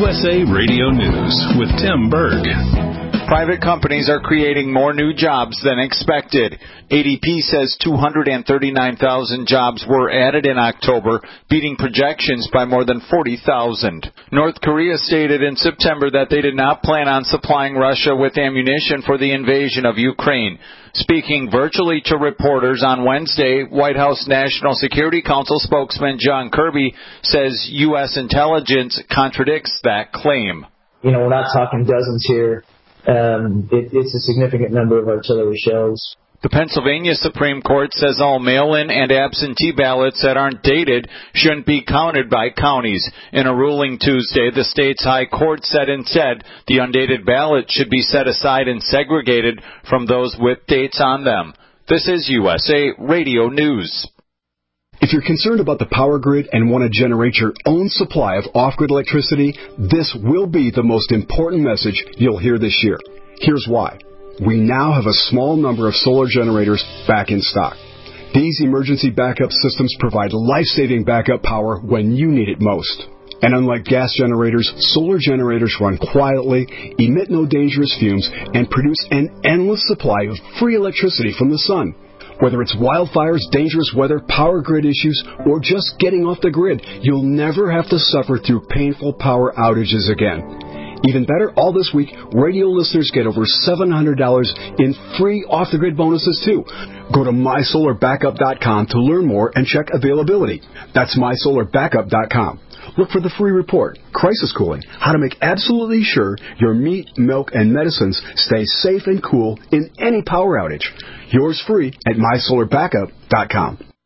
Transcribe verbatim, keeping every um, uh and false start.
S A Radio News with Tim Berg. Private companies are creating more new jobs than expected. A D P says two hundred thirty-nine thousand jobs were added in October, beating projections by more than forty thousand. North Korea stated in September that they did not plan on supplying Russia with ammunition for the invasion of Ukraine. Speaking virtually to reporters on Wednesday, White House National Security Council spokesman John Kirby says U S intelligence contradicts that claim. You know, we're not talking dozens here. Um, it, it's a significant number of artillery shells. The Pennsylvania Supreme Court says all mail-in and absentee ballots that aren't dated shouldn't be counted by counties. In a ruling Tuesday, the state's high court said instead the undated ballot should be set aside and segregated from those with dates on them. This is U S A Radio News. If you're concerned about the power grid and want to generate your own supply of off-grid electricity, this will be the most important message you'll hear this year. Here's why. We now have a small number of solar generators back in stock. These emergency backup systems provide life-saving backup power when you need it most. And unlike gas generators, solar generators run quietly, emit no dangerous fumes, and produce an endless supply of free electricity from the sun. Whether it's wildfires, dangerous weather, power grid issues, or just getting off the grid, you'll never have to suffer through painful power outages again. Even better, all this week, radio listeners get over seven hundred dollars in free off-the-grid bonuses, too. Go to my solar backup dot com to learn more and check availability. That's my solar backup dot com. Look for the free report, Crisis Cooling, how to make absolutely sure your meat, milk, and medicines stay safe and cool in any power outage. Yours free at my solar backup dot com.